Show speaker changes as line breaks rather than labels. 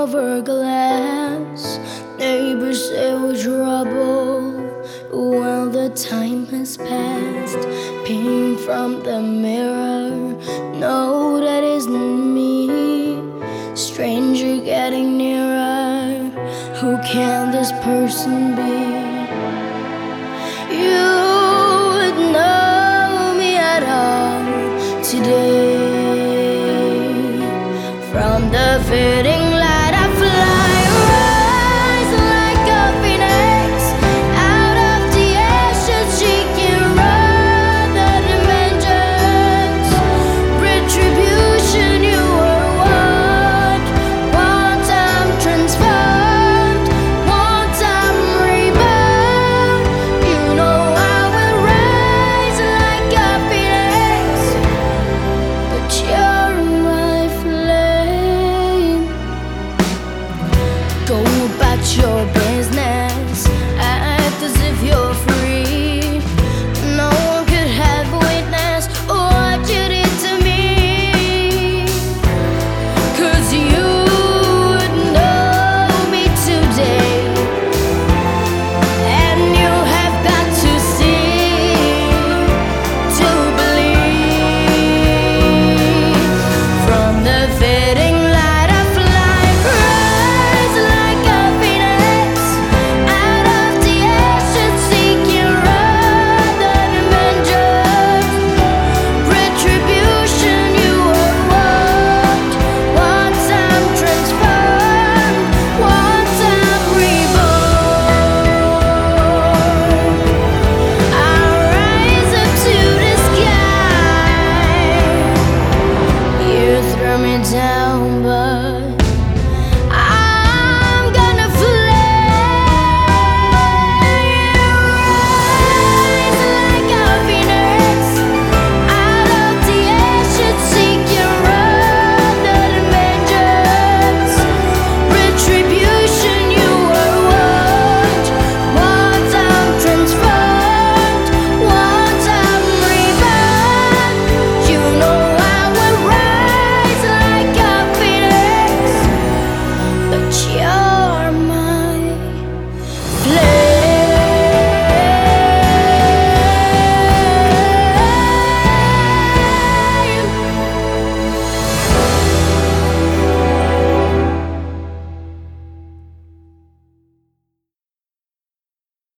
hourglass. Neighbors say we're trouble. Well, the time has passed. Peeing from the mirror, no, that isn't me. Stranger getting nearer. Who can this person be? You would know me at all today. From the video